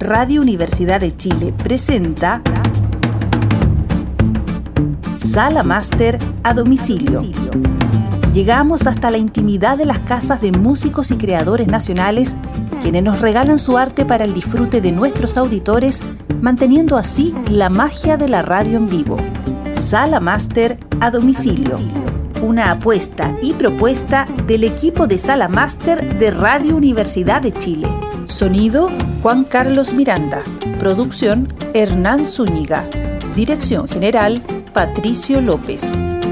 Radio Universidad de Chile presenta Sala Máster a domicilio. Llegamos hasta la intimidad de las casas de músicos y creadores nacionales, quienes nos regalan su arte para el disfrute de nuestros auditores, manteniendo así la magia de la radio en vivo. Sala Máster a domicilio. Una apuesta y propuesta del equipo de Sala Máster de Radio Universidad de Chile. Sonido, Juan Carlos Miranda. Producción, Hernán Zúñiga. Dirección general, Patricio López.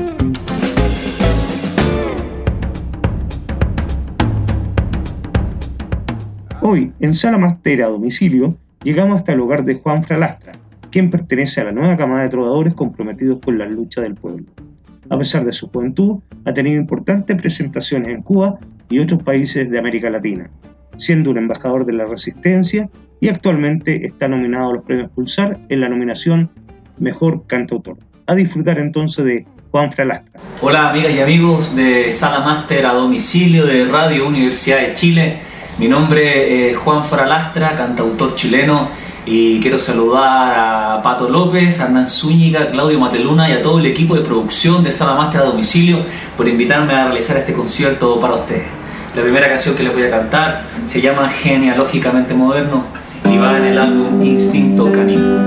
Hoy, en Sala Máster a domicilio, llegamos hasta el hogar de Juan Fralastra, quien pertenece a la nueva camada de trovadores comprometidos con la lucha del pueblo. A pesar de su juventud, ha tenido importantes presentaciones en Cuba y otros países de América Latina, siendo un embajador de la resistencia y actualmente está nominado a los premios Pulsar en la nominación Mejor Cantautor. A disfrutar entonces de Juan Fralastra. Hola amigas y amigos de Sala Máster a domicilio de Radio Universidad de Chile. Mi nombre es Juan Fralastra, cantautor chileno, y quiero saludar a Pato López, a Hernán Zúñiga, Claudio Mateluna y a todo el equipo de producción de Sala Máster a domicilio por invitarme a realizar este concierto para ustedes. La primera canción que les voy a cantar se llama Genealógicamente Moderno y va en el álbum Instinto Canino.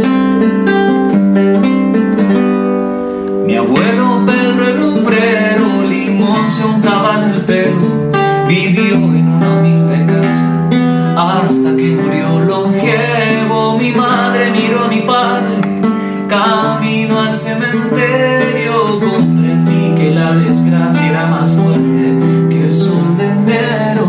Mi abuelo Pedro el obrero, limón se untaba en el pelo, vivió en una humilde casa hasta que murió longevo. Mi madre miró a mi padre camino al cementerio. Comprendí que la desgracia era más fuerte que el sol de enero.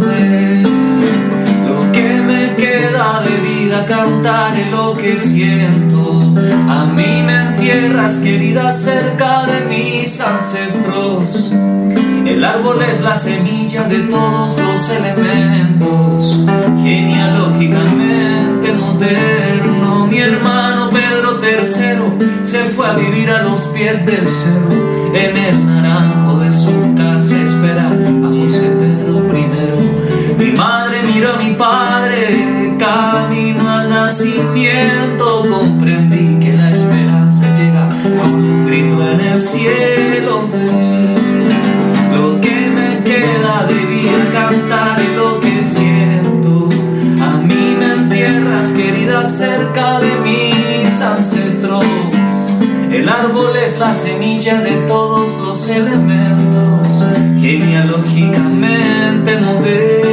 Lo que me queda de vida cantaré lo que siento. A mí me entierras, querida, cerca de mis ancestros. El árbol es la semilla de todos los elementos, genealógicamente moderno. Mi hermano Pedro III se fue a vivir a los pies del cerro. En el naranjo de su casa espera a José Pedro I. Mi madre miró a mi padre camino al nacimiento. Comprendí que la esperanza llega con un grito en el cielo. Lo que me queda de vida cantaré lo que siento. A mí me entierras, querida, cerca de mis ancestros. El árbol es la semilla de todos los elementos, genealógicamente moderno.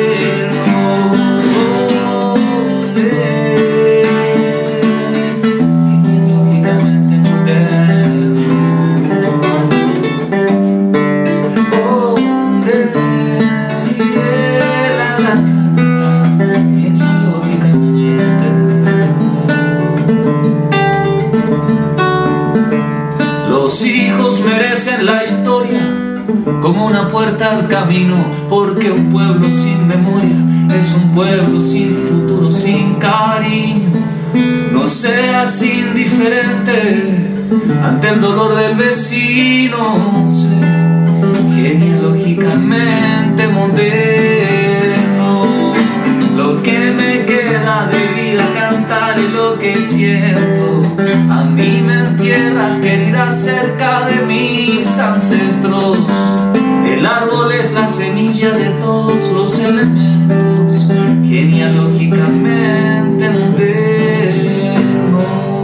Los hijos merecen la historia como una puerta al camino, porque un pueblo sin memoria es un pueblo sin futuro, sin cariño. No seas indiferente ante el dolor del vecino. Sé genealógicamente moderno. Lo que me queda de vida cantaré lo que siento. A mí me entierras, querida, cerca de mis ancestros. El árbol es la semilla de todos los elementos, genealógicamente moderno.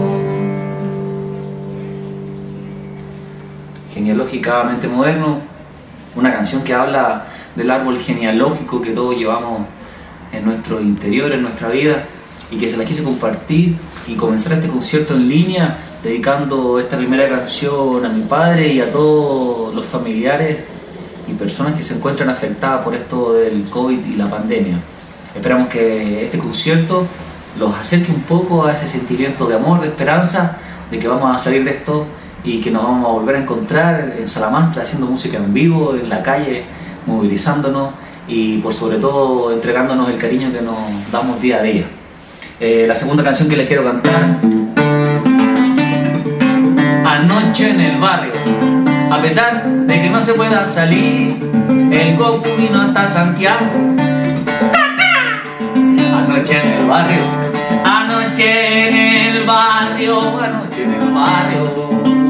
Genealógicamente moderno, una canción que habla del árbol genealógico que todos llevamos en nuestro interior, en nuestra vida, y que se la quise compartir y comenzar este concierto en línea dedicando esta primera canción a mi padre y a todos los familiares y personas que se encuentran afectadas por esto del COVID y la pandemia. Esperamos que este concierto los acerque un poco a ese sentimiento de amor, de esperanza, de que vamos a salir de esto y que nos vamos a volver a encontrar en Sala Máster haciendo música en vivo, en la calle, movilizándonos y por sobre todo entregándonos el cariño que nos damos día a día. La segunda canción que les quiero cantar, Anoche en el barrio. A pesar de que no se pueda salir, el Goku vino hasta Santiago. Anoche en el barrio. Anoche en el barrio, anoche en el barrio.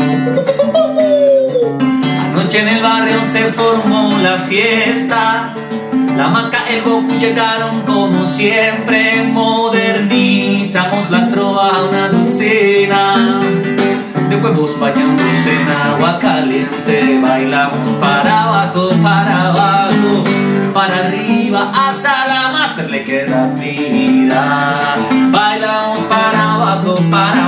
Anoche en el barrio se formó la fiesta. La Maca, el Goku llegaron como siempre. Modernizamos la trova, una docena de huevos bañándose en agua caliente. Bailamos para abajo, para arriba. A Salamaster le queda vida. Bailamos para abajo, para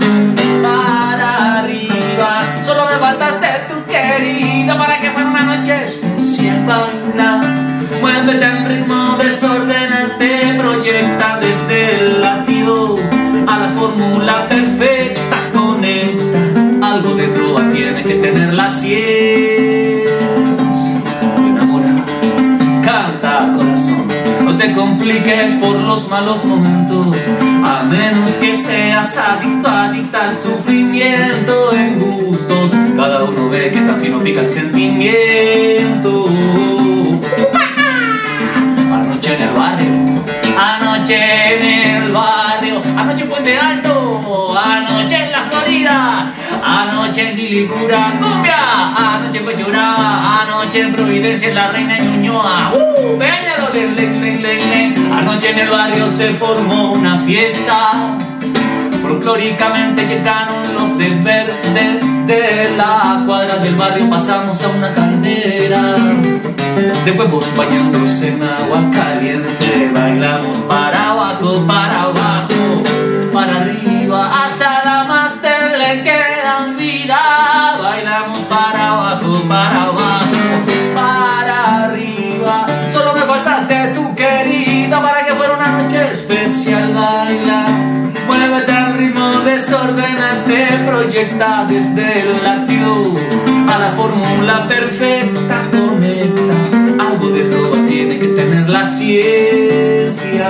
arriba. Solo me faltaste tú, querida, para que fuera una noche especial. Baila, muévete en ritmo, desordénate, proyecta desde el latido a la fórmula perfecta. Conecta, algo de trova tiene que tener la ciencia. Enamora, canta corazón, no te compliques por los malos momentos, a menos que seas adicta al sufrimiento. En gustos, cada uno ve que tan fino pica el sentimiento. Anoche en el barrio, anoche en el barrio, anoche en Puente Alto, anoche en la Florida, anoche en Quilicura, cumbia, anoche en Cochuraba, anoche en Providencia, en la Reina Ñuñoa, Peñalo, anoche en el barrio se formó una fiesta. Folclóricamente llegaron los de verde, de la cuadra del barrio pasamos a una caldera de huevos bañándose en agua caliente. Bailamos para abajo, para arriba. A Salamaster le quedan vida. Bailamos para abajo, para arriba. Solo me faltaste tú, querida, para que fuera una noche especial. Baila, muévete al ritmo, desordénate, proyecta desde el latido a la fórmula perfecta. Conecta, algo de trova tiene que tener la ciencia.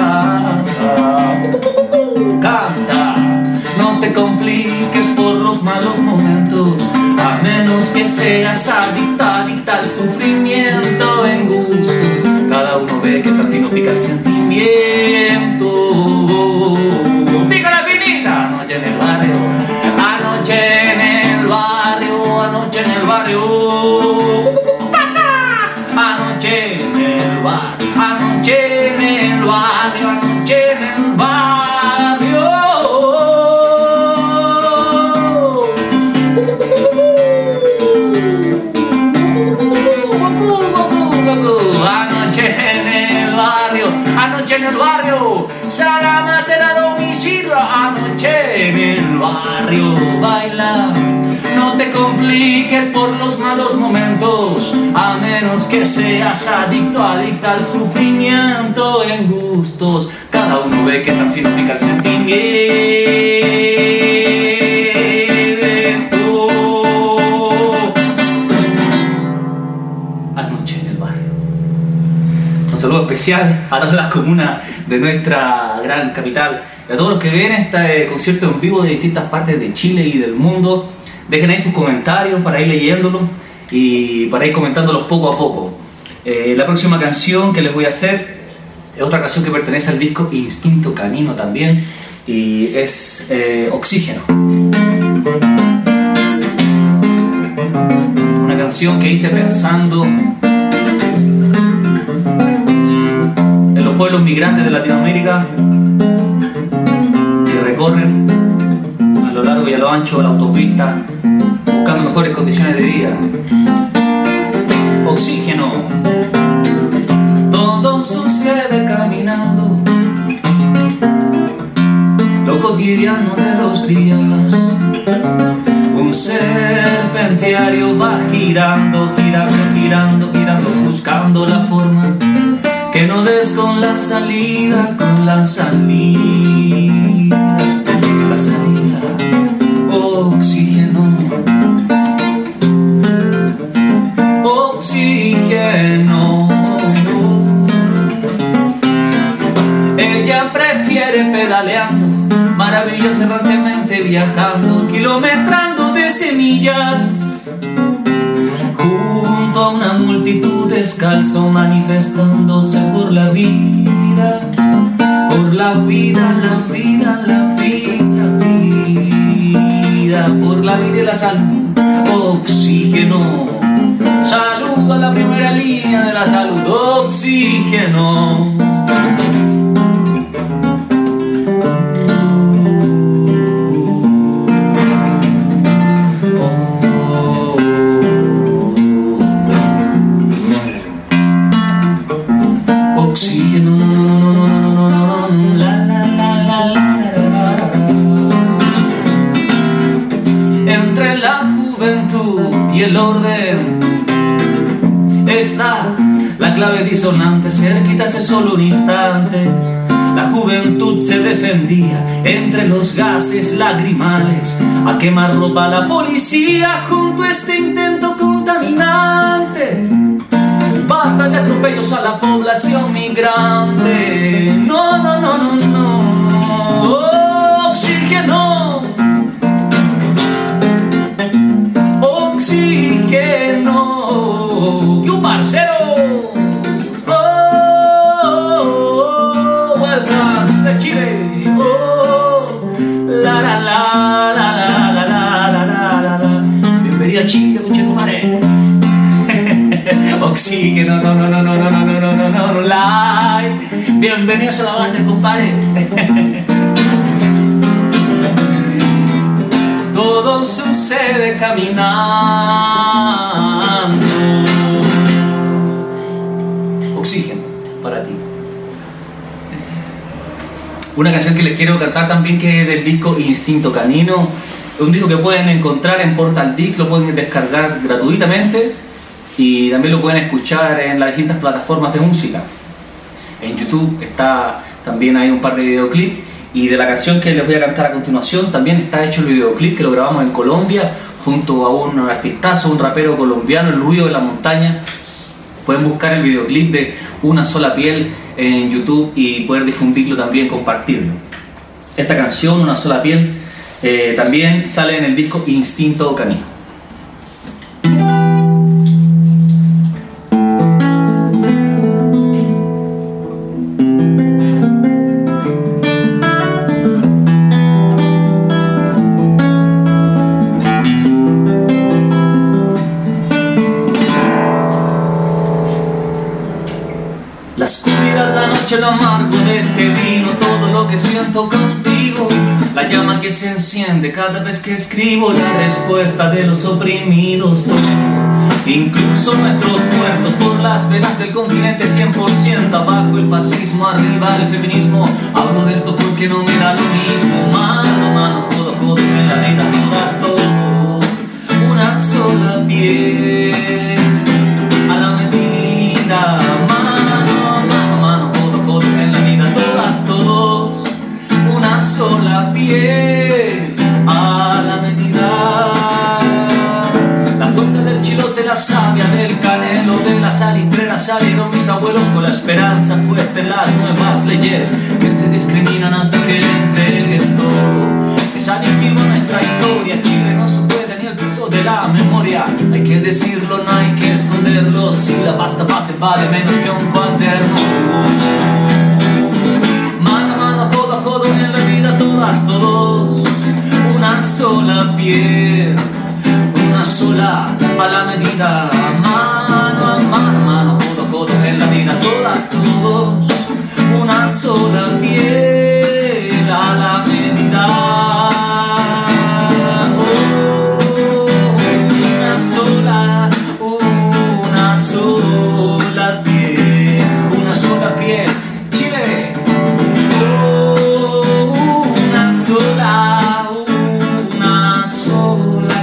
Canta, no te compliques por los malos momentos, a menos que seas adicta al sufrimiento. En gustos, cada uno ve que tan fino pica el sentimiento. Pica la finita. Anoche en el barrio, anoche en el barrio, anoche en el barrio. Anoche en el barrio, anoche en el barrio, anoche en el barrio. Anoche en el barrio, anoche en el barrio. Salamaster a domicilio, anoche en el barrio. Baila, no te compliques por los malos momentos, a menos que seas adicta al sufrimiento. En gustos, cada uno ve que tan fino pica el sentimiento. Anoche en el barrio. Un saludo especial a todas las comunas de nuestra gran capital y a todos los que ven este concierto en vivo de distintas partes de Chile y del mundo. Dejen ahí sus comentarios para ir leyéndolos y para ir comentándolos poco a poco. La próxima canción que les voy a hacer es otra canción que pertenece al disco Instinto Canino también, y es Oxígeno. Una canción que hice pensando en los pueblos migrantes de Latinoamérica que recorren a lo largo y a lo ancho de la autopista buscando mejores condiciones de vida. Oxígeno. Todo sucede caminando, lo cotidiano de los días. Un serpentiario va girando, buscando la forma que no des con la salida, la salida. Oxígeno, oxígeno. Ella prefiere pedaleando, maravilloso errantemente viajando, kilometrando de semillas, junto a una multitud descalzo, manifestándose por la vida, la vida. vida, por la vida y la salud. Oxígeno, salud a la primera línea de la salud. Oxígeno. Y el orden está la clave disonante, cerquita hace solo un instante. La juventud se defendía entre los gases lagrimales, a quemarropa la policía junto a este intento contaminante. Basta de atropellos a la población migrante. No, no, no, no, no. Oxígeno. Oxígeno, you parcero. Oh, welcome to Chile. Oh, la la la la la la la la la. Bienvenido a Chile, conchetumare. Oxígeno, no, no, no, no, no, no, no, no, no, no, like. Bienvenidos a la banda, compadre. Todo sucede caminando. Oxígeno para ti. Una canción que les quiero cantar también, que es del disco Instinto Canino. Un disco que pueden encontrar en Portal Disc, lo pueden descargar gratuitamente y también lo pueden escuchar en las distintas plataformas de música. En YouTube está también hay un par de videoclips. Y de la canción que les voy a cantar a continuación también está hecho el videoclip, que lo grabamos en Colombia junto a un artistazo, un rapero colombiano, El Ruido de la Montaña. Pueden buscar el videoclip de Una Sola Piel en YouTube y poder difundirlo también, compartirlo. Esta canción, Una Sola Piel, también sale en el disco Instinto Canino. Lo amargo de este vino, todo lo que siento contigo, la llama que se enciende cada vez que escribo, la respuesta de los oprimidos, todo, incluso nuestros muertos por las venas del continente 100% abajo, el fascismo, arriba el feminismo. Hablo de esto porque no me da lo mismo, mano a mano, codo a codo en la vida, todas todo, una sola piel, a la medida, todos, una sola piel, a la medida. La fuerza del chilote, la savia del canelo, de la salitrera salieron mis abuelos con la esperanza puesta en las nuevas leyes que te discriminan hasta que le entregues todo. Es adictivo nuestra historia, Chile no se puede ni el peso de la memoria. Hay que decirlo, no hay que esconderlo, si la pasta base vale menos que un cuaderno. Codo a codo en la vida, todas, todos, una sola piel, una sola a la medida, mano a mano, mano, codo a codo en la vida, todas, todos, una sola piel a la medida. Oh, una sola piel, una sola piel. Una sola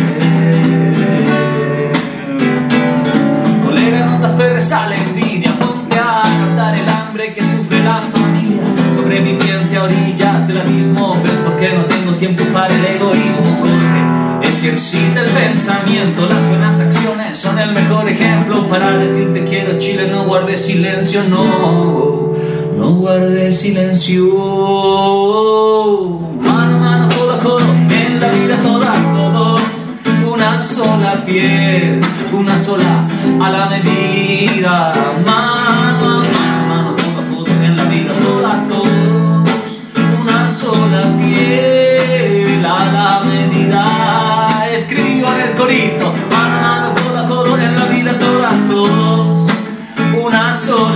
piel. Colega, no te aferres a la envidia, ponte a cantar el hambre que sufre la familia, sobreviviente a orillas del abismo. ¿Ves por qué no tengo tiempo para el egoísmo? Corre, ejercita el pensamiento, las buenas acciones son el mejor ejemplo para decirte quiero, Chile, no guardes silencio, no, no guardes silencio. Mano a mano, codo a codo, en la vida todas, todos, una sola piel, una sola a la medida. Mano a mano, codo a codo, en la vida todas, todos, una sola piel a la medida.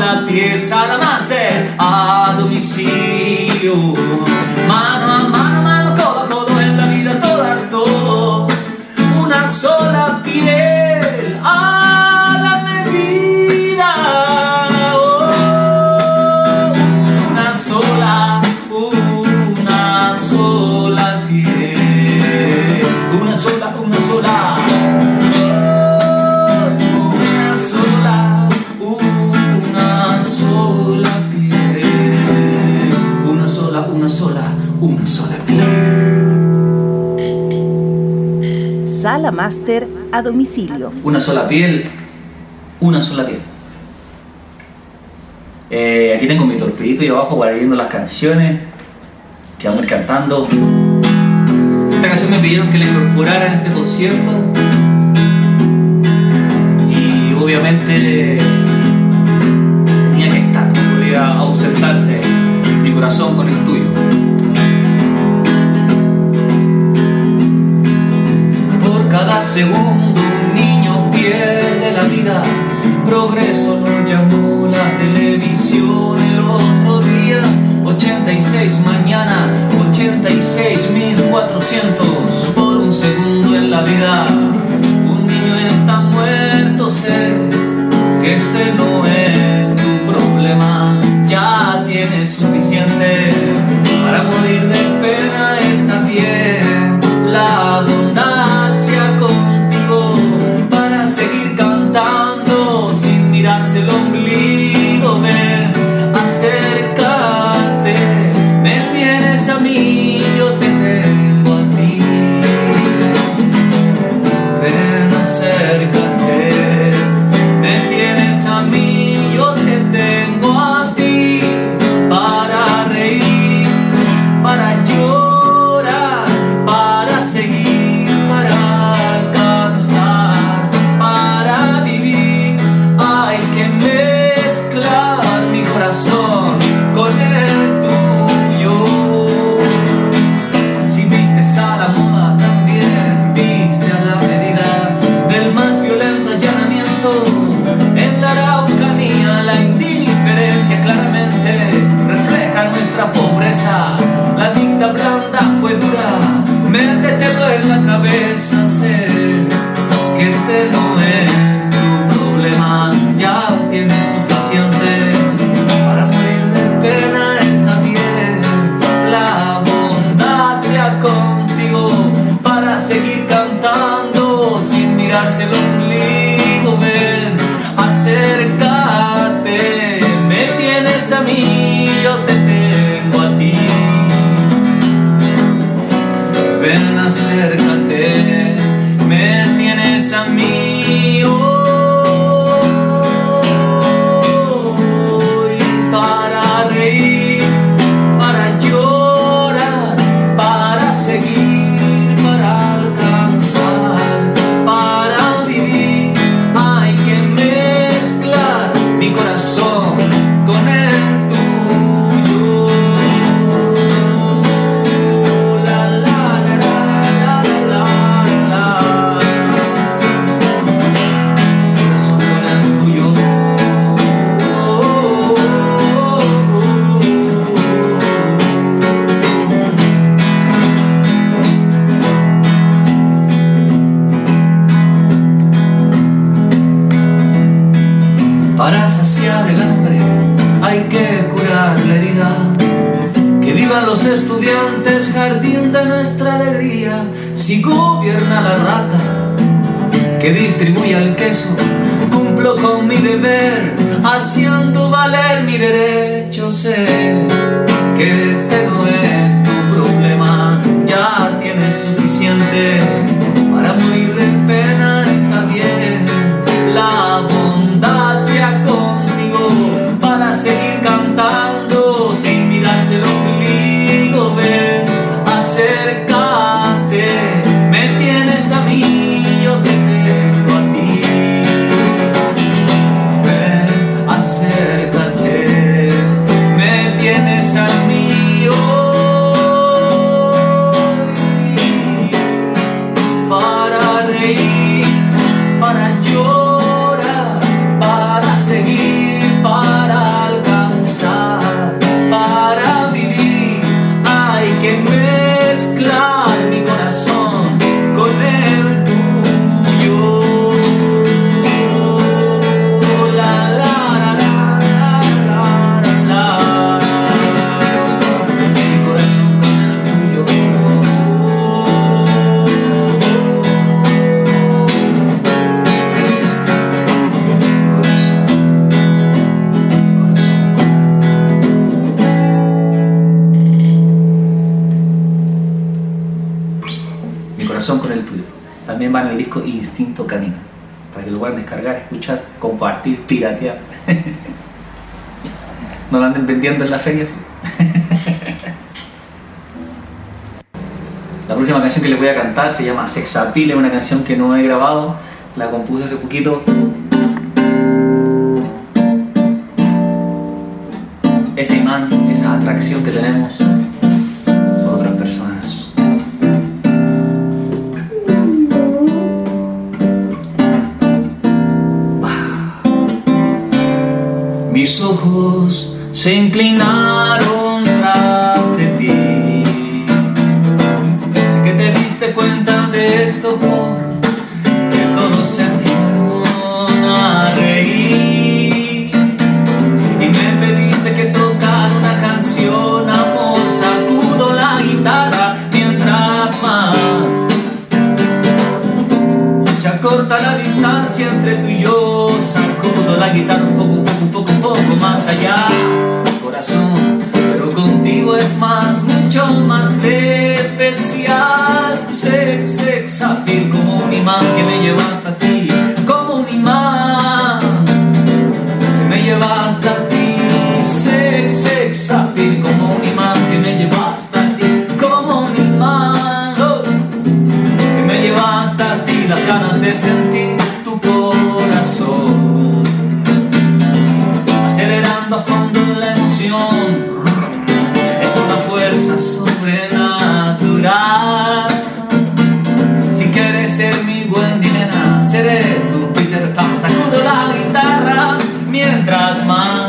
sola piel. Sala Master a domicilio. Mano a mano, mano, codo a codo en la vida, todas, todos. Una sola piel a la medida. Oh, una sola piel. Una sola. Una sola piel. Sala Master a domicilio. Una sola piel, una sola piel. Aquí tengo mi torpedito y abajo para ir viendo las canciones que vamos a ir cantando. Esta canción me pidieron que la incorporara en este concierto y obviamente tenía que estar, no podía ausentarse mi corazón con el tuyo. Por cada segundo un niño pierde la vida. Progreso lo llamó la televisión el otro día. 86 mañana, 86.400 por un segundo en la vida. Un niño está muerto, sé que este no es tu problema. Ya tienes suficiente para morir de pena, está bien. La bondad sea contigo para seguir cantando sin mirarse el ombligo. Ven, acércate, me tienes a mí, yo te tengo a ti. Ven, acércate, me tienes a mí, yo te tengo a ti. Para reír, para llorar, para seguir, para alcanzar, para vivir. Hay que mezclar mi corazón con el tuyo. Si vistes a la moda, también viste a la medida del más violento allanamiento en la Araucanía. La indiferencia claramente refleja nuestra pobreza. La dicta blanda fue dura, métetelo en la cabeza, sé que este no es tu problema. Ya tienes suficiente para morir de pena, está bien. La bondad sea contigo para seguir cantando sin mirarse el ombligo. Ven, acércate, me tienes a mí, yo te tengo a ti. Ven, acércate, me tienes a mí. Hoy para reír, para llorar, para seguir, para alcanzar, para vivir. Hay que mezclar mi corazón con el tuyo. La la la la la la la. Corazón con el tuyo. Para saciar el hambre hay que curar la herida. Que vivan los estudiantes, jardín de nuestra alegría. Si gobierna la rata que distribuya el queso, cumplo con mi deber, haciendo valer mi derecho. Sé que este no es tu problema, ya tienes suficiente para morir de pena, está bien. La bondad sea contigo para seguir cantando sin mirarse el ombligo. Ven, acércate, me tienes a mí, yo te tengo a ti. Ven, acércate, me tienes a mí hoy. Para reír, para llorar, para seguir, para corazón con el tuyo. También va en el disco Instinto Canino, para que lo puedan descargar, escuchar, compartir, piratear. No lo anden vendiendo en la feria, sí. La próxima canción que les voy a cantar se llama Sex Appeal, es una canción que no he grabado, la compuse hace poquito. Ese imán, esa atracción que tenemos por otras personas. Mis ojos se inclinaron tras de ti. Sé que te diste cuenta de esto porque todos se atiraron a reír y me pediste que tocara una canción, amor. Sacudo la guitarra mientras más se acorta la distancia entre tú y yo. Sacudo la guitarra un poco más allá, corazón, pero contigo es más, mucho más especial. Sex appeal, como un imán que me lleva hasta ti, como un imán que me lleva hasta ti. Sex appeal, como un imán que me lleva hasta ti, como un imán que me lleva hasta ti. Las ganas de sentir tu corazón acelerando a fondo la emoción, es una fuerza sobrenatural. Si quieres ser mi Wendy, nena, seré tu Peter Pan. Sacudo la guitarra mientras más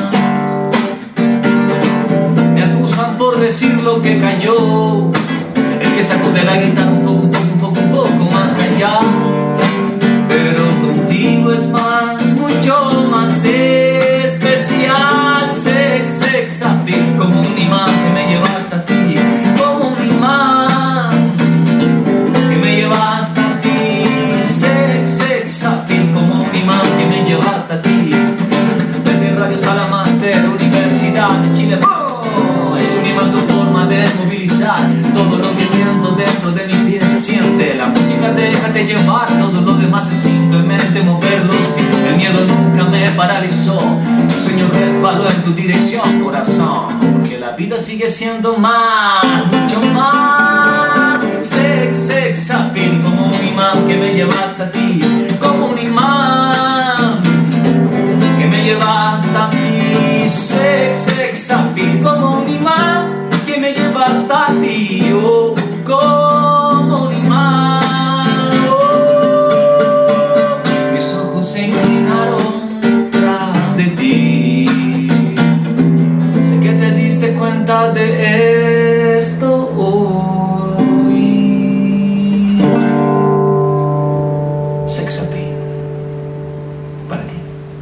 me acusan por decir lo que cayó. El que sacude la guitarra un poco más allá, pero contigo es más, mucho más especial. Sex appeal, como un imán que me lleva hasta ti, como un imán que me lleva hasta ti. Sex appeal, como un imán que me lleva hasta ti. Desde Radio Sala Máster, Universidad de Chile. ¡Oh! Es un imán tu forma de movilizar todo lo que siento dentro de mi piel. Siente la música, déjate llevar, todo lo demás es simplemente mover los pies. El miedo nunca me paralizó, el sueño resbaló en tu dirección, corazón, porque la vida sigue siendo más, mucho más. Sex appeal, como un imán que me lleva hasta ti, como un imán que me lleva hasta ti. Sex appeal, como un imán que me lleva hasta ti, oh, como un imán. Oh, mis ojos se inclinaron tras de ti. Sé que te diste cuenta de esto hoy. Sex appeal para ti.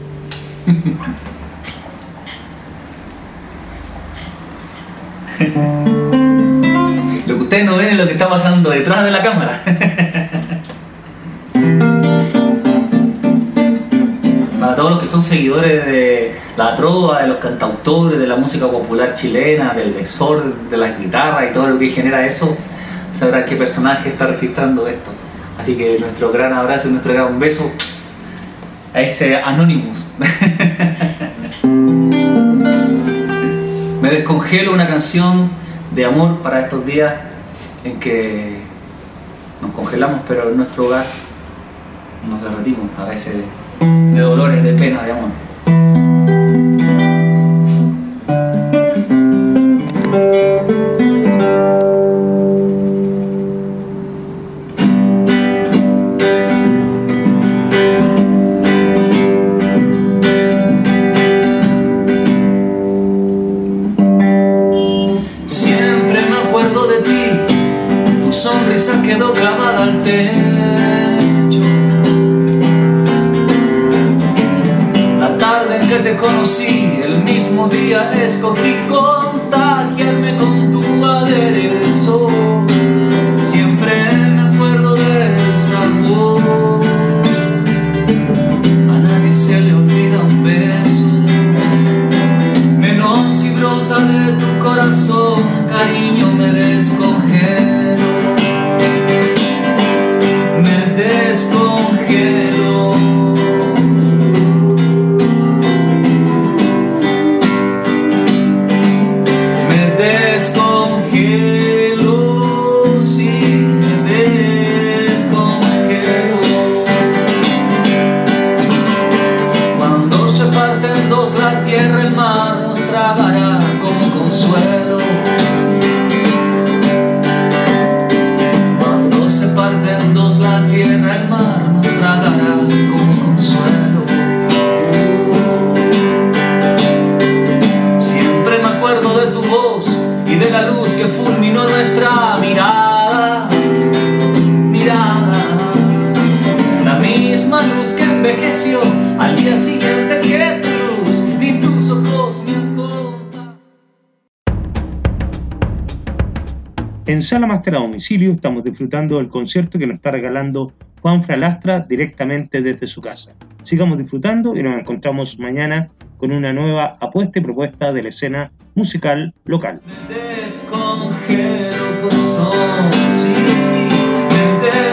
Lo que ustedes no ven es lo que está pasando detrás de la cámara. Para todos los que son seguidores de la trova, de los cantautores, de la música popular chilena, del desorden de las guitarras y todo lo que genera eso, sabrán qué personaje está registrando esto. Así que nuestro gran abrazo y nuestro gran beso a ese Anonymous. Me descongelo, una canción de amor para estos días en que nos congelamos, pero en nuestro hogar nos derretimos a veces de dolores, de pena, de amor. Quedó clavada al techo. La tarde en que te conocí, el mismo día escogí contagiarme con tu aderezo. Siempre me acuerdo del sabor. A nadie se le olvida un beso, menos si brota de tu corazón. Cariño, me descongelo. descongelo, sí, me descongelo. Cuando se parte en dos la tierra, el mar nos tragará como consuelo. Cuando se parte en dos la tierra, el mar nos tragará como consuelo. Siempre me acuerdo de tu voz y de la luz que fulminó nuestra mirada, la misma luz que envejeció al día siguiente que tu luz ni tus ojos me han contado. En Sala Máster a Domicilio estamos disfrutando del concierto que nos está regalando Juan Fralastra directamente desde su casa. Sigamos disfrutando y nos encontramos mañana con una nueva apuesta y propuesta de la escena musical local. Me descongelo, corazón, sí, me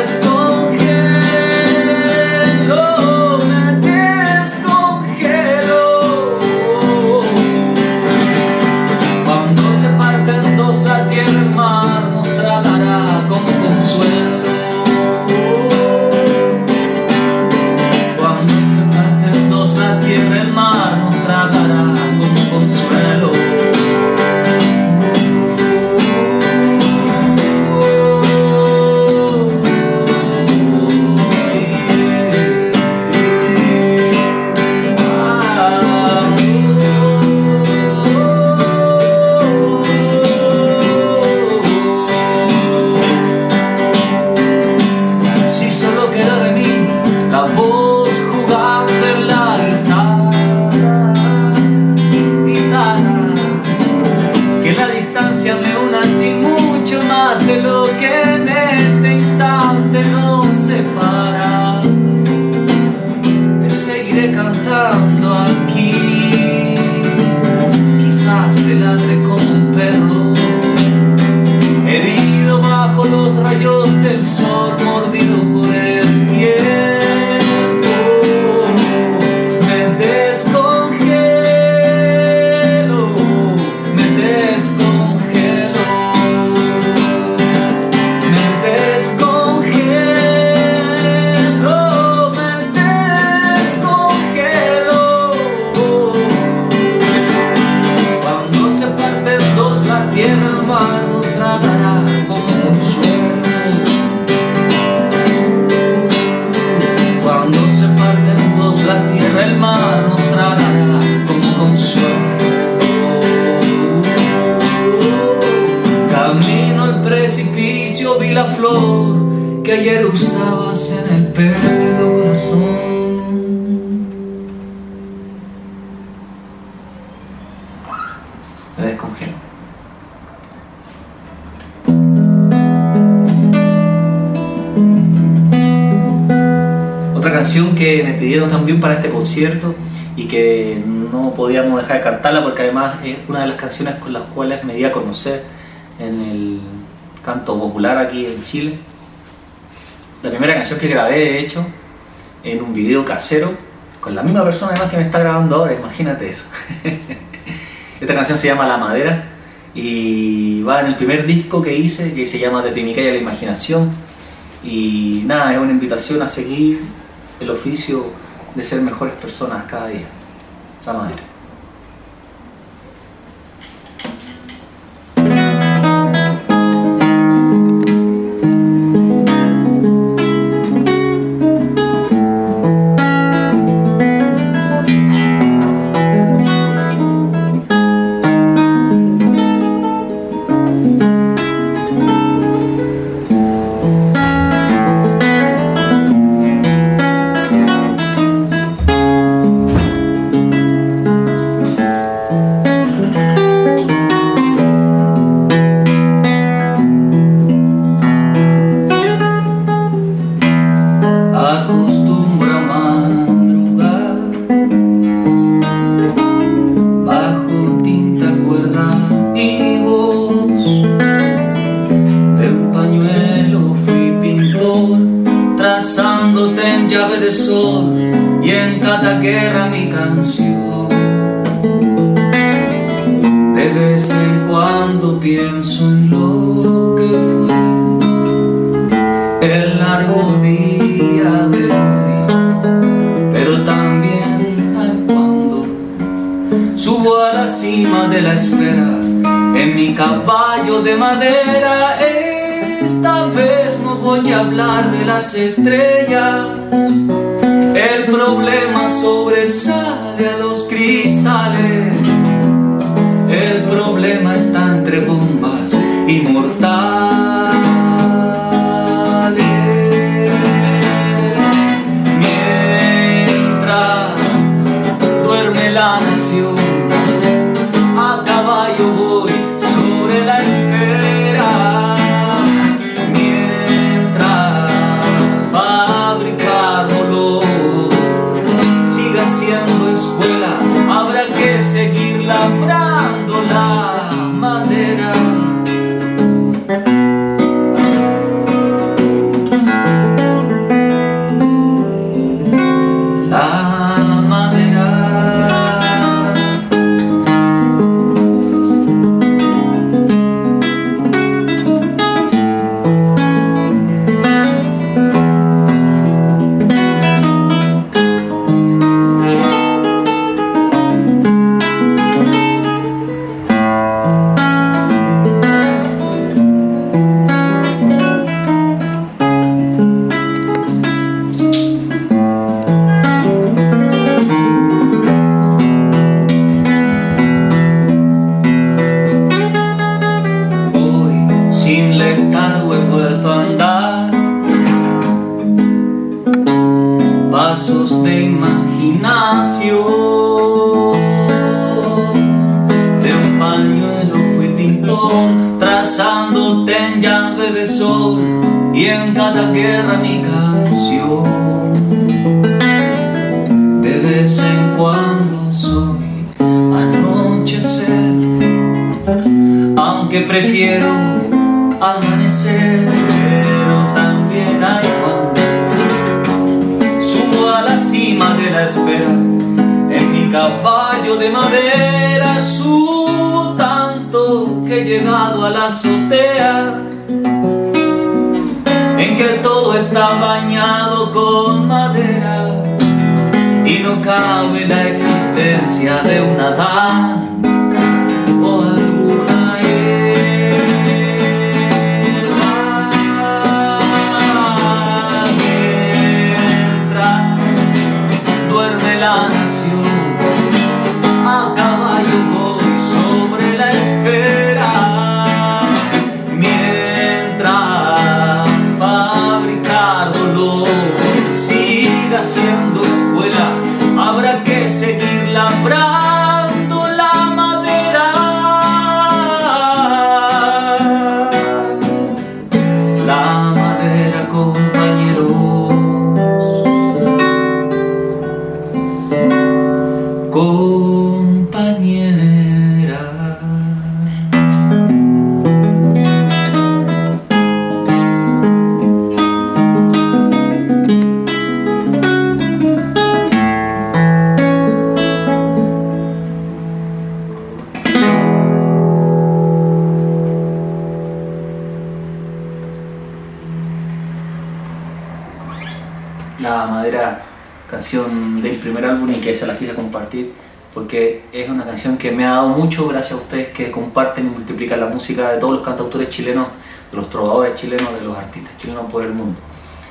descongelo, me descongelo. Cuando se parte en dos la tierra, el mar nos tragará como consuelo. Cuando se parte en dos la tierra, el mar nos tragará como consuelo. Si solo queda de mí la voz jugando en la guitarra, que la distancia me una a ti mucho más de lo que en este instante nos separa. Te seguiré cantando aquí, quizás te ladre como un perro, herido bajo los rayos del sol, mordido por el tiempo. Me descongelo, me descongelo, me descongelo, me descongelo. Cuando se parte en dos la tierra, el mar nos tragará como consuelo. Cuando se parte en dos la tierra, el mar nos tragará como consuelo. Camino al precipicio, vi la flor que ayer usabas en el pelo, corazón. Me descongelo. Otra canción que me pidieron también para este concierto y que no podíamos dejar de cantarla porque además es una de las canciones con las cuales me di a conocer en el canto popular aquí en Chile. La primera canción que grabé, de hecho, en un video casero con la misma persona además que me está grabando ahora, imagínate eso. Esta canción se llama La Madera y va en el primer disco que hice, que se llama Desde mi calle a la imaginación. Y nada, es una invitación a seguir el oficio de ser mejores personas cada día. La Madera. de sol y en cada guerra mi canción. De vez en cuando pienso en lo Subo a la cima de la esfera en mi caballo de madera. Esta vez no voy a hablar de las estrellas. El problema sobresale a los cristales. El problema está entre bombas y mortales. Mientras duerme la nación, a caballo voy sobre la esfera. Mientras fabricar dolor siga siendo escuela, habrá que seguir labrando la madera. La madera. Pasos de imaginación, de un pañuelo fui pintor, trazándote en llave de sol y en cada guerra mi canción. De vez en cuando soy anochecer, aunque prefiero amanecer, pero también hay cuando a la cima de la esfera en mi caballo de madera. Subo tanto que he llegado a la azotea, en que todo está bañado con madera y no cabe la existencia de un Adán o alguna la nación, a caballo voy sobre la esfera. Mientras fabricar dolor siga siendo escuela, habrá que seguir labrando la madera. La madera, compañeros, compañera. La madera, canción del primer álbum, y que se las quise compartir porque es una canción que me ha dado mucho gracias a ustedes que comparten y multiplican la música de todos los cantautores chilenos, de los trovadores chilenos, de los artistas chilenos por el mundo.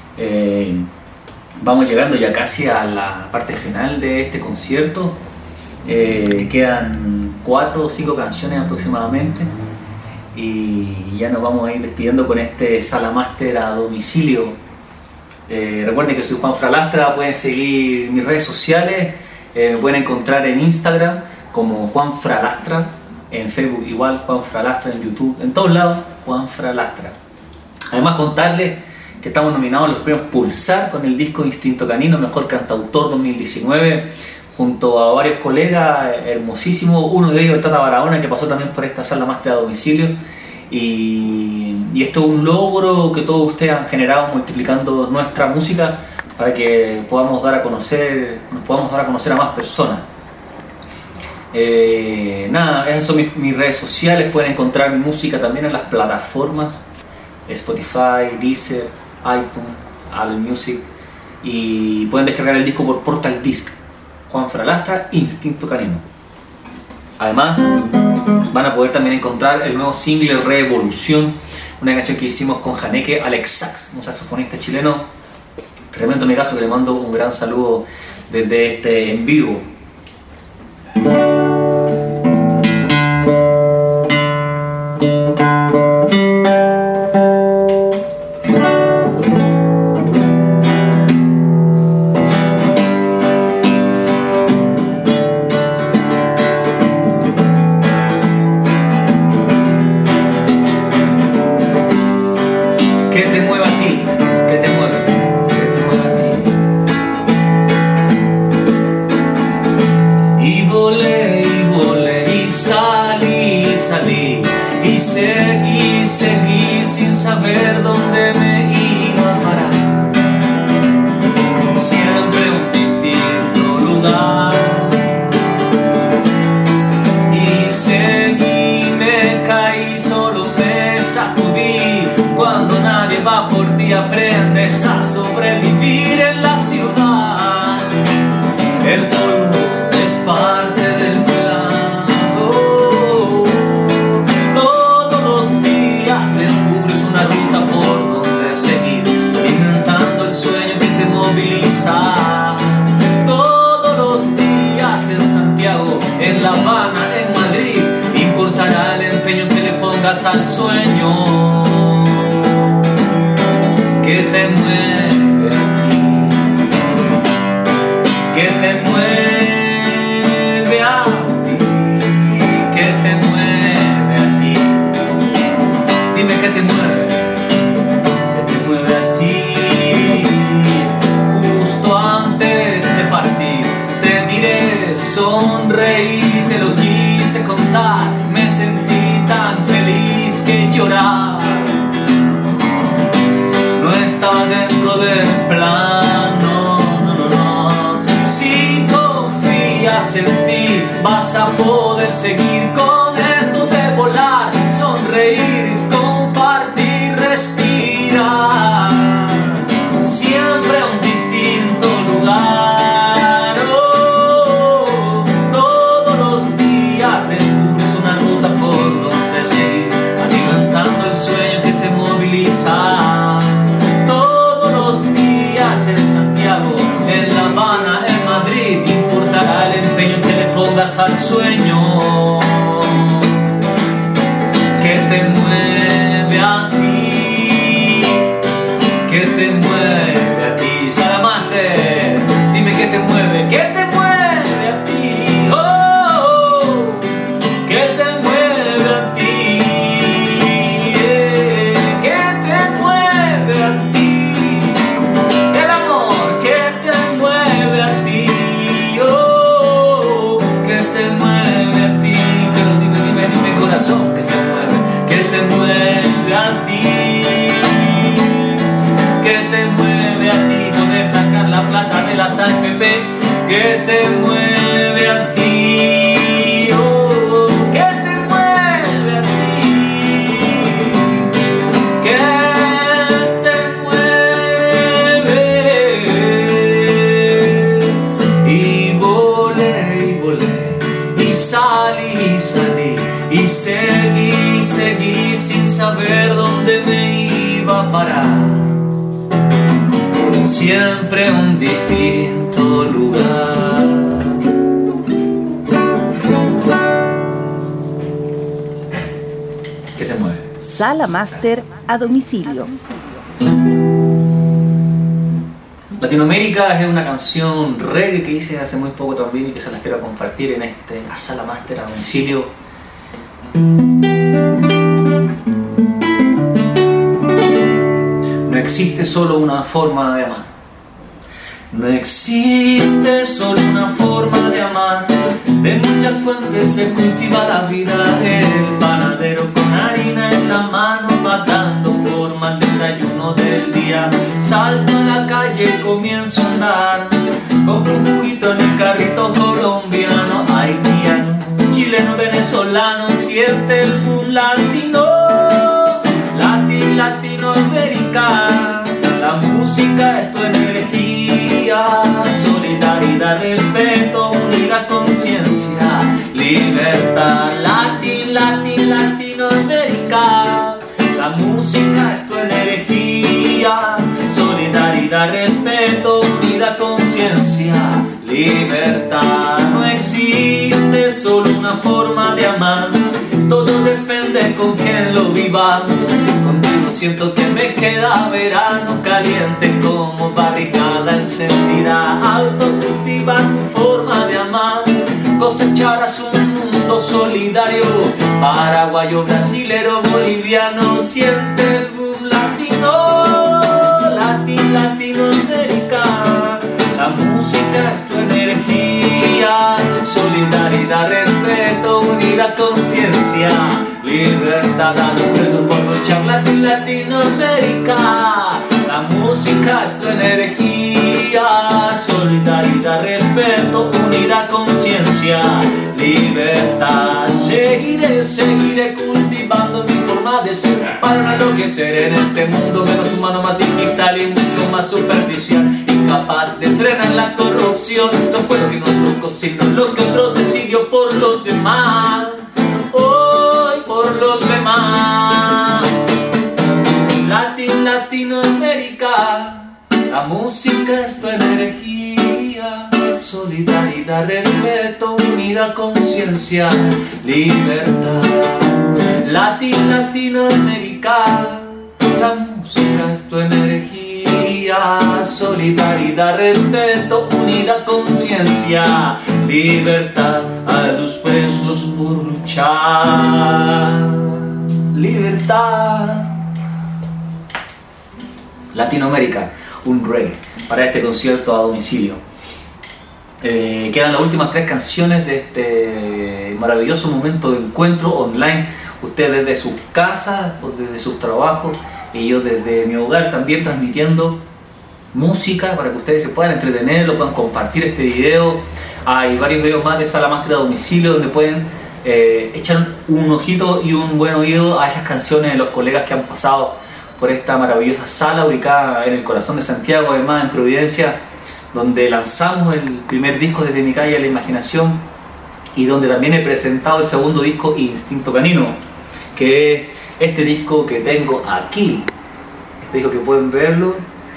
Vamos llegando ya casi a la parte final de este concierto. Quedan 4 o 5 canciones aproximadamente y ya nos vamos a ir despidiendo con este Sala Master a domicilio. Recuerden que soy Juan Fralastra, pueden seguir mis redes sociales, me pueden encontrar en Instagram como Juan Fralastra, en Facebook igual Juan Fralastra, en YouTube, en todos lados Juan Fralastra. Además contarles que estamos nominados a los premios Pulsar con el disco Instinto Canino, Mejor Cantautor 2019, junto a varios colegas hermosísimos, uno de ellos el Tata Barahona, que pasó también por esta Sala Master a domicilio. Y esto es un logro que todos ustedes han generado multiplicando nuestra música para que podamos dar a conocer, nos podamos dar a conocer a más personas. Esas son mis redes sociales. Pueden encontrar mi música también en las plataformas Spotify, Deezer, iTunes, Apple Music, y pueden descargar el disco por Portal Disc. Juan Fralastra, Instinto Canino. Además, van a poder también encontrar el nuevo single Revolución, una canción que hicimos con Janeke Alex Sax, un saxofonista chileno, tremendo en mi caso, que le mando un gran saludo desde este en vivo. Seguí sin saber dónde me iba a parar. Siempre un distinto lugar. Y seguí, me caí, solo me sacudí. Cuando nadie va por ti aprendes a sobrevivir en la ciudad. El polvo es parte del plan. Descubres una ruta por donde seguir, inventando el sueño que te moviliza. Todos los días en Santiago, en La Habana, en Madrid, importará el empeño que le pongas al sueño que te mueve a ti, que te mueve a ti, que te mueve a ti. Dime qué te mueve a ti. Justo antes de partir te miré, sonreí, te lo quise contar. Me sentí tan feliz que llorar no estaba dentro del plan. No. Si confías en ti vas a poder seguir con esto de volar, sonreír, compartir, respirar, siempre a un distinto lugar. Todos los días descubres una ruta por donde seguir, alimentando el sueño que te moviliza. Todos los días en Santiago, en La Habana, en Madrid, importará el empeño que le pongas al sueño que te mueve a ti, que te mueve a ti. Sala Master, dime qué te mueve a ti, oh, que te mueve a ti, que te mueve a ti, el amor que te mueve a ti, oh, que te mueve a ti. Pero dime corazón, que te mueve a ti, que te mueve a ti, poder sacar la plata de las AFP, que te mueve a ti, oh, que te mueve a ti, que te mueve. Y volé, y salí, y seguí sin saber dónde me iba a parar. Siempre un distinto lugar. ¿Qué te mueve? Sala Master a domicilio. Latinoamérica es una canción reggae que hice hace muy poco también y que se las quiero compartir en a Sala Master a domicilio. No existe solo una forma de amar. No existe solo una forma de amar. De muchas fuentes se cultiva la vida. El panadero con harina en la mano va dando forma al desayuno del día. Salto a la calle, comienzo a andar. Compro un juguito en el carrito colombiano, haitiano, chileno, venezolano. Siente el boom latino, latinoamericano. La música es tu energía, solidaridad, respeto, unidad, conciencia, libertad. libertad. Latinoamérica, la música es tu energía, solidaridad, respeto, unidad, conciencia, libertad. No existe solo una forma de amar, todo depende con quién lo vivas. Contigo siento que me queda verano, caliente como barricada encendida. Autocultiva tu forma de amar, cosecharás un mundo solidario, paraguayo, brasilero, boliviano. Siente el boom latino, Latinoamérica. La música es tu energía, solidaridad, respeto, unidad, conciencia, libertad a los presos por luchar. Latinoamérica. La música es tu energía, solidaridad, respeto, unidad, conciencia, libertad. Seguiré cultivando mi forma de ser para no enloquecer en este mundo menos humano, más digital y mucho más superficial. Incapaz de frenar la corrupción, no fue lo que nos tocó, sino lo que otro decidió por los demás. Hoy por los demás. Latinoamérica, la música es tu energía, solidaridad, respeto, unidad, conciencia, libertad. Latinoamérica, la música es tu energía, solidaridad, respeto, unidad, conciencia, libertad. A los presos por luchar, libertad. Latinoamérica, un rey para este concierto a domicilio. Quedan las últimas 3 canciones de este maravilloso momento de encuentro online. Ustedes desde sus casas o desde sus trabajos y yo desde mi hogar también transmitiendo música para que ustedes se puedan entretener, lo puedan compartir este video. Hay varios videos más de Sala Máster a domicilio donde pueden echar un ojito y un buen oído a esas canciones de los colegas que han pasado por esta maravillosa sala ubicada en el corazón de Santiago, además en Providencia, donde lanzamos el primer disco Desde mi calle a la imaginación y donde también he presentado el segundo disco Instinto Canino, que es este disco que tengo aquí, este disco que pueden verlo.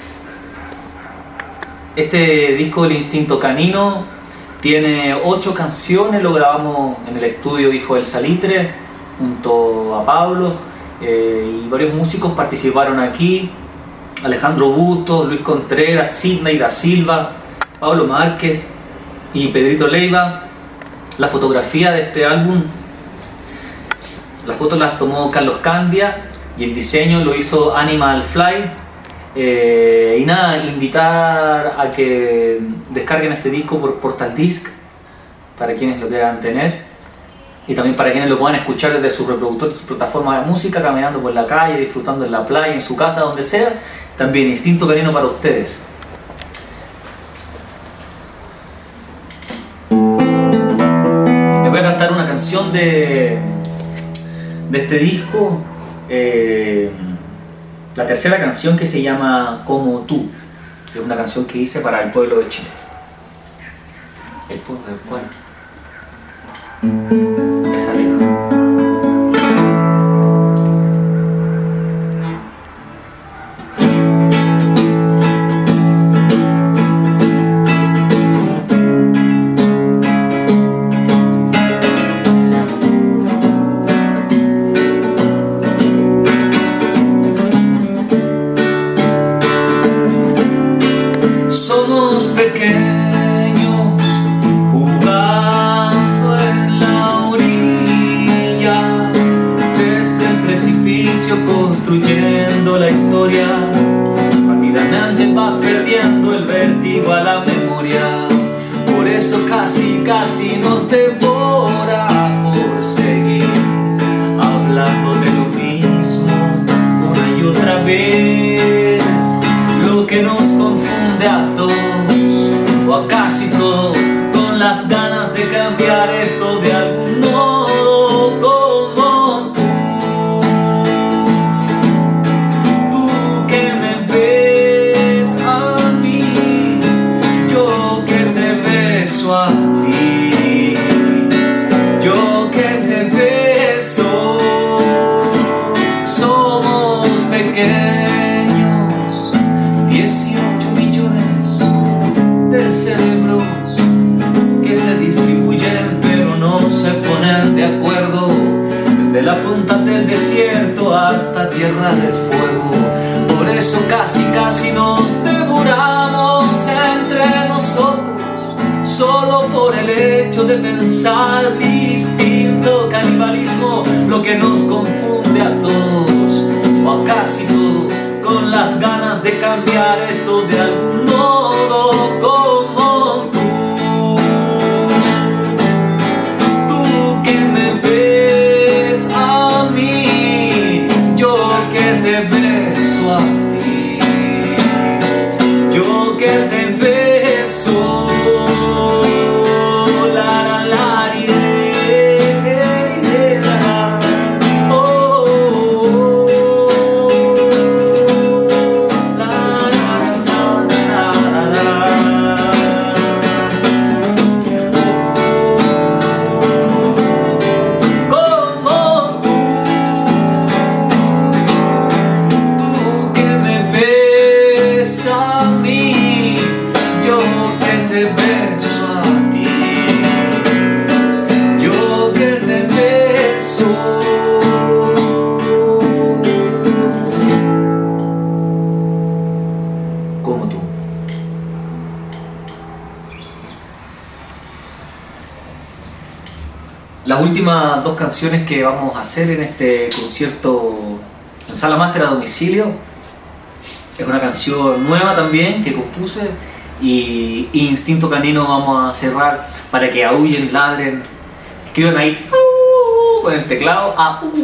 Este disco, El Instinto Canino, tiene 8 canciones, lo grabamos en el estudio Hijo del Salitre junto a Pablo. Y varios músicos participaron aquí: Alejandro Bustos, Luis Contreras, Sidney da Silva, Pablo Márquez y Pedrito Leiva. La fotografía de este álbum, las fotos las tomó Carlos Candia y el diseño lo hizo Animal Fly. Y nada, invitar a que descarguen este disco por Portal Disc para quienes lo quieran tener. Y también para quienes lo puedan escuchar desde su reproductor, su plataforma de música, caminando por la calle, disfrutando en la playa, en su casa, donde sea. También Instinto Canino para ustedes. Les voy a cantar una canción de este disco, la tercera canción, que se llama Como tú. Es una canción que hice para el pueblo de Chile. El pueblo del pueblo. Esa letra. Somos pequeños jugando en la orilla, desde el precipicio construyendo la historia. Rápidamente vas perdiendo el vértigo a la memoria, por eso casi nos devora por seguir hablando de lo mismo una y otra vez. Lo que nos confunde a todos, o a casi todos, con las ganas de cambiar esto de algún modo. Como tú que me ves a mí, yo que te beso a ti. punta del desierto hasta tierra del fuego. Por eso casi nos devoramos entre nosotros, solo por el hecho de pensar distinto. Canibalismo, lo que nos confunde a todos, o a casi todos, con las ganas de cambiar esto de algún modo. Como tú que me ves a mí, yo que te beso a ti, yo que te beso. Las últimas dos canciones que vamos a hacer en este concierto en Sala Máster a domicilio es una canción nueva también que compuse, y Instinto Canino vamos a cerrar para que aúllen, ladren, escriban ahí con el teclado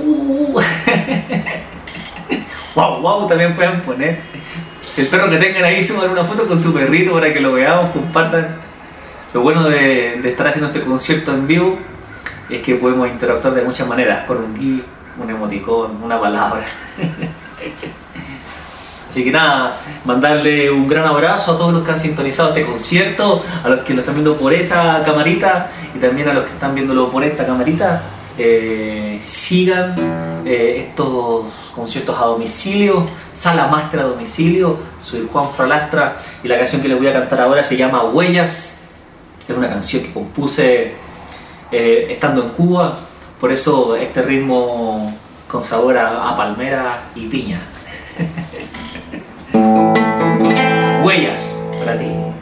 wow, wow, también pueden poner el perro que tengan ahí, suban una foto con su perrito para que lo veamos, compartan. Lo bueno de estar haciendo este concierto en vivo es que podemos interactuar de muchas maneras, con un GIF, un emoticón, una palabra. Así que nada, mandarle un gran abrazo a todos los que han sintonizado este concierto, a los que lo están viendo por esa camarita y también a los que están viéndolo por esta camarita. Sigan estos conciertos a domicilio, Sala Máster a domicilio. Soy Juan Fralastra y la canción que les voy a cantar ahora se llama Huellas. Es una canción que compuse estando en Cuba, por eso este ritmo con sabor a palmera y piña. Huellas para ti.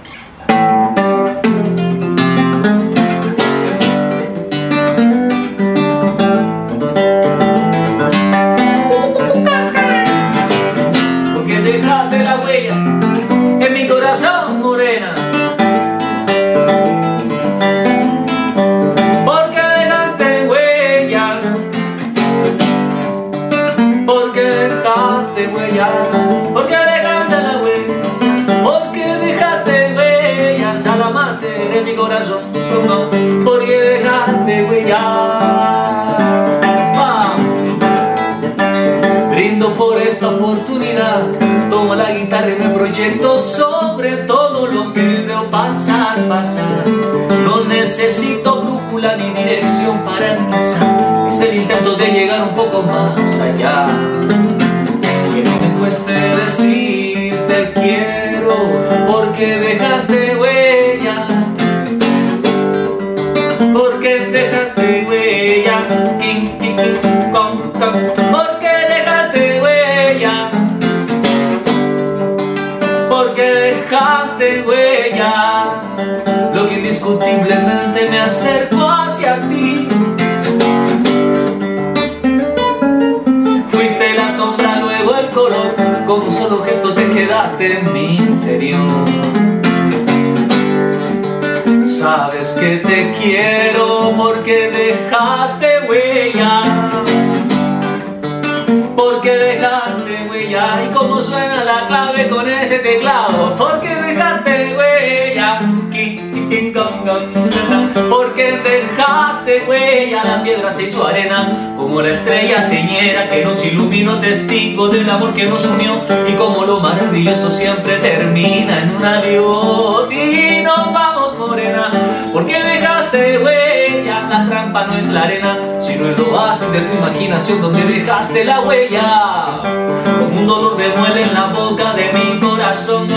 Porque dejaste la huella en mi corazón, morena. Porque dejaste la huella, porque dejaste huella, Sala Máster en mi corazón, porque dejaste huella. Brindo por esta oportunidad, tomo la guitarra y me proyecto sobre todo lo que veo pasar. No necesito brújula ni dirección para empezar, es el intento de llegar un poco más allá. Que no me cueste decir te quiero, porque dejaste huella, porque dejaste huella, porque dejaste huella, porque dejaste huella, lo que indiscutiblemente me acercó hacia ti. Fuiste la sombra, luego el color, con un solo gesto te quedaste en mi interior. Sabes que te quiero porque dejaste huella, porque dejaste huella. Y cómo suena la clave con ese teclado, porque dejaste huella, porque dejaste huella. La piedra se hizo arena, como la estrella señera que nos iluminó, testigo del amor que nos unió. Y como lo maravilloso siempre termina en un adiós. Y nos vamos, morena, porque dejaste huella. La trampa no es la arena, sino el oasis de tu imaginación donde dejaste la huella. Como un dolor de muela en la boca de mi corazón,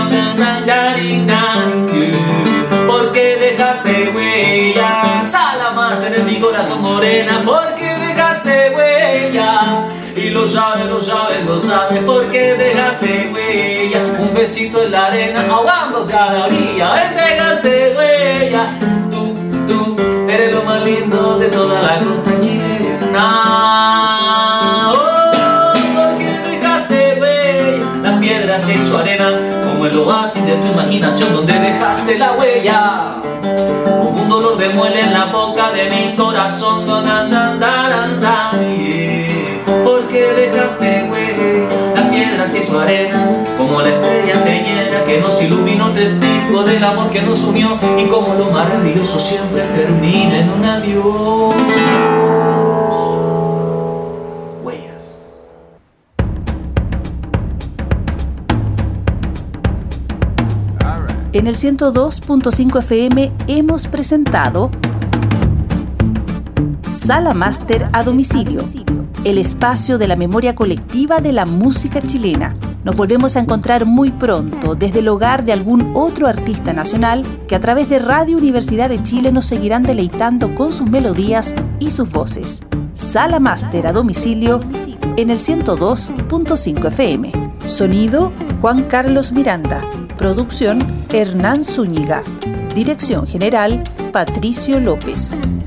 porque dejaste huella. Sala Máster en mi corazón, morena, porque dejaste huella. Y lo sabe, porque dejaste huella. Un besito en la arena, ahogándose a la orilla. Dejaste huella. Tú eres lo más lindo de toda la costa chilena. Oh, porque dejaste huella. La piedra se hizo arena, como el oasis de tu imaginación, donde dejaste la huella. Como un dolor de muela en la boca de mi corazón. Porque dejaste huella, la piedra se hizo arena, como la estrella señera que nos iluminó, testigo del amor que nos unió, y como lo maravilloso siempre termina en un adiós. Huellas. En el 102.5 FM hemos presentado Sala Máster a Domicilio, el espacio de la memoria colectiva de la música chilena. Nos volvemos a encontrar muy pronto desde el hogar de algún otro artista nacional que a través de Radio Universidad de Chile nos seguirán deleitando con sus melodías y sus voces. Sala Máster a Domicilio en el 102.5 FM. Sonido Juan Carlos Miranda. Producción Hernán Zúñiga. Dirección General Patricio López.